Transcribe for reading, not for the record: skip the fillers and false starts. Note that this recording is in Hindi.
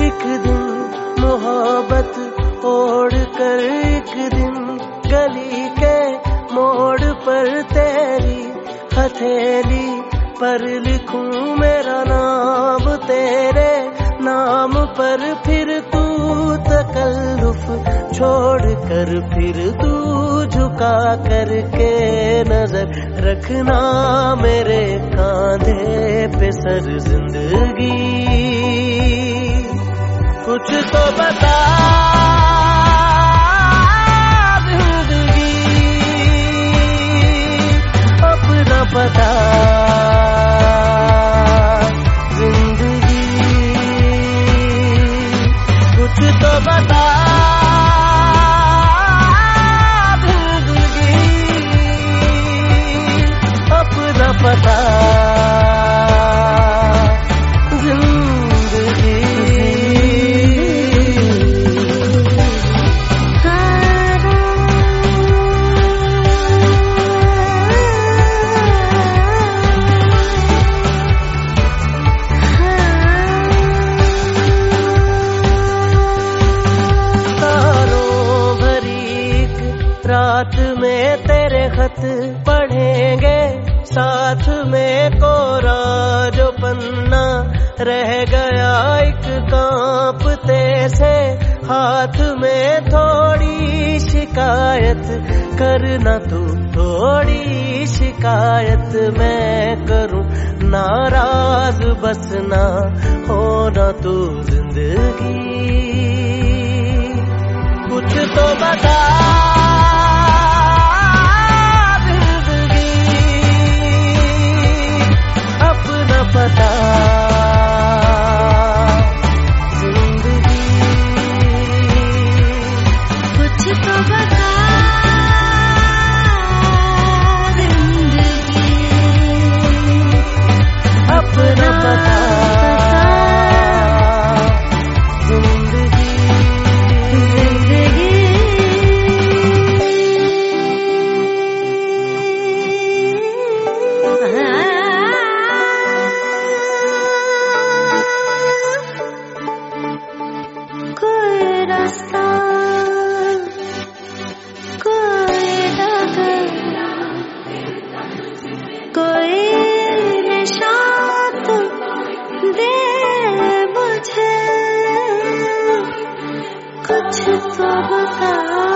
एक दिन मोहब्बत ओढ़ कर एक दिन गली के मोड़ पर तेरी हथेली पर लिखूं मेरा नाम तेरे नाम पर। फिर तू तकल्लुफ छोड़ कर फिर तू झुका करके नजर रखना मेरे कांधे पे सर जिंदगी। कुछ तो बता जिंदगी, अपना पता जिंदगी। कुछ तो बता जिंदगी, अपना पता रात में तेरे खत पढ़ेंगे साथ में कोरा जो पन्ना रह गया एक कांपते से हाथ में। थोड़ी शिकायत करना तू थोड़ी शिकायत मैं करूं, नाराज बस ना होना तू जिंदगी। कुछ तो बता पता जिंदगी। कुछ तो बता जिंदगी, अपना पता कुछ तो बता।